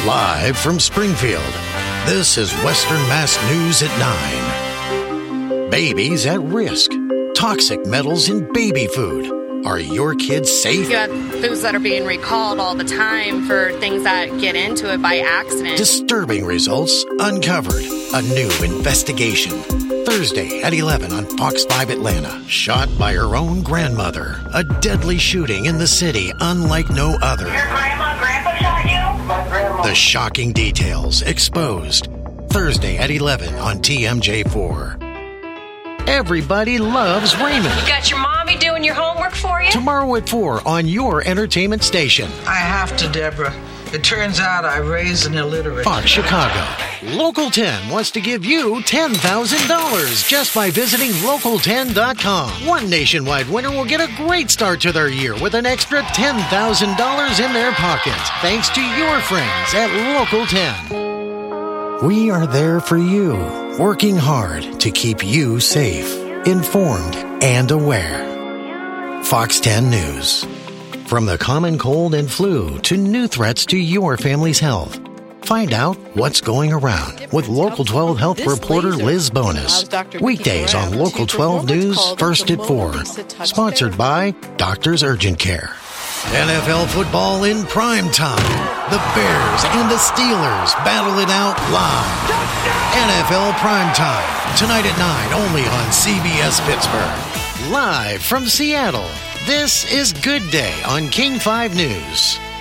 Live from Springfield, this is Western Mass News at 9. Babies at risk. Toxic metals in baby food. Are your kids safe? You have foods that are being recalled all the time for things that get into it by accident. Disturbing results uncovered. A new investigation. Thursday at 11 on Fox 5 Atlanta. Shot by her own grandmother. A deadly shooting in the city unlike no other. Your grandma, grandpa shot you? My grandma. The shocking details exposed. Thursday at 11 on TMJ4. Everybody loves Raymond. You got your mommy doing your homework for you? Tomorrow at 4 on your entertainment station. I have to, Deborah. It turns out I raised an illiterate. Fox Chicago. Local 10 wants to give you $10,000 just by visiting Local10.com. One nationwide winner will get a great start to their year with an extra $10,000 in their pocket. Thanks to your friends at Local 10. We are there for you, working hard to keep you safe, informed, and aware. Fox 10 News. From the common cold and flu to new threats to your family's health. Find out what's going around with Local 12 Health reporter Liz Bonus. Weekdays on Local 12 News, first at 4. Sponsored by Doctors Urgent Care. NFL football in prime time. The Bears and the Steelers battle it out live. NFL prime time. Tonight at 9 only on CBS Pittsburgh. Live from Seattle. This is Good Day on King 5 News.